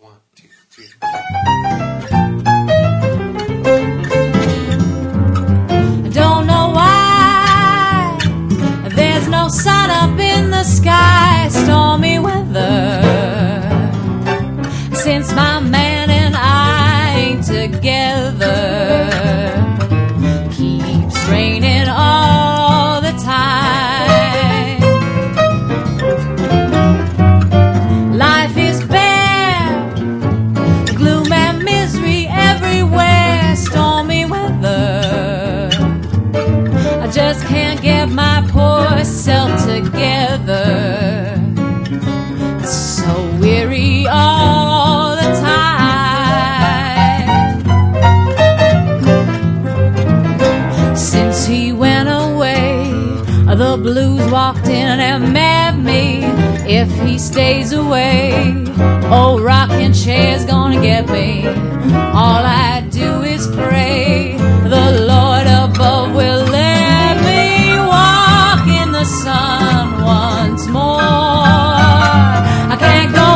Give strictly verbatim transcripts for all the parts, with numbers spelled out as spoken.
One, two, three. Don't know why there's no sun up in the sky. Stormy weather since my man and I ain't together. Keeps raining all the time. Life is bare, gloom and misery everywhere. Stormy weather, I just can't get my poor self together. So weary all the time. Since he went away, the blues walked in and met me. If he stays away, old rocking chair's gonna get me. All I do is pray the Lord above will let me walk in the sun once more. I can't go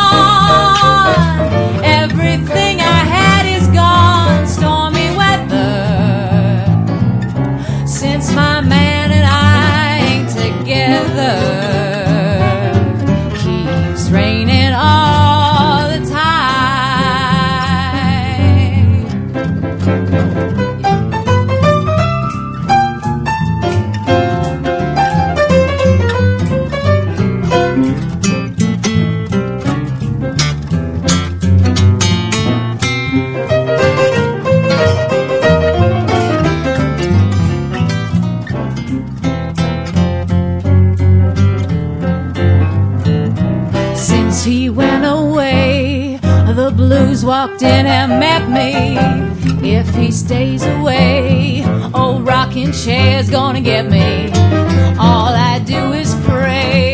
on, everything I had is gone. Stormy weather since my man and I ain't together. Keeps raining all the time. Since he went away, the blues walked in and met me. If he stays away, old rocking chair's gonna get me. All I do is pray